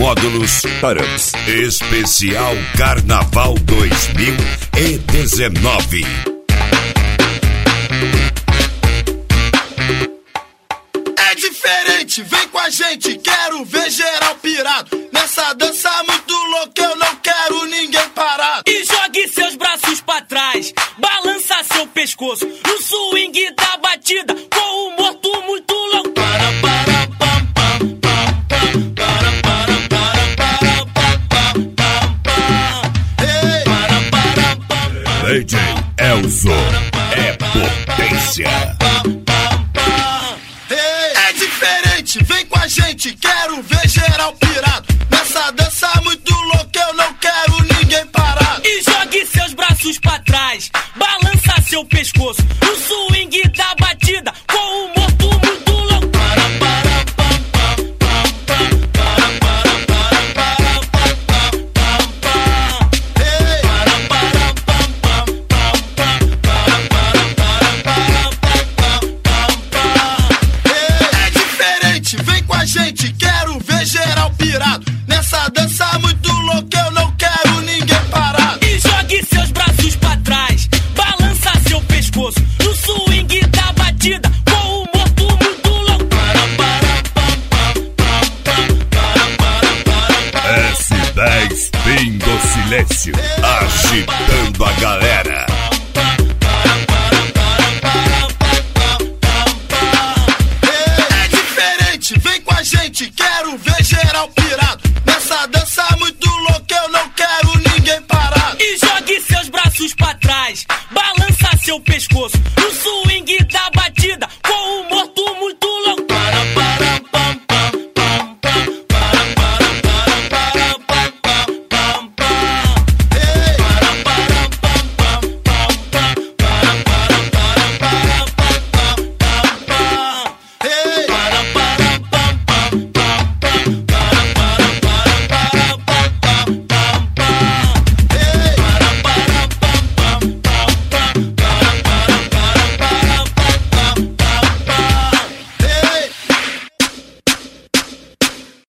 módulos Taramps. Especial Carnaval 2019. É diferente, vem com a gente, quero ver geral pirado. Nessa dança muito louca, eu não quero ninguém parado. E jogue seus braços pra trás, balança seu pescoço no swing da batida, com o morto muito louco. DJ Elzo é potência. É diferente, vem com a gente, quero ver geral pirado. Nessa dança muito louca, eu não quero ninguém parado. E jogue seus braços pra trás, balança seu pescoço no swing da batida, com o morto muito louco. É diferente, vem com a gente, quero ver geral pirado. Nessa dança muito louca, eu não quero ninguém parado. E jogue seus braços pra trás, balança seu pescoço no swing da batida, com o morto muito louco. S10 Fim do Silêncio.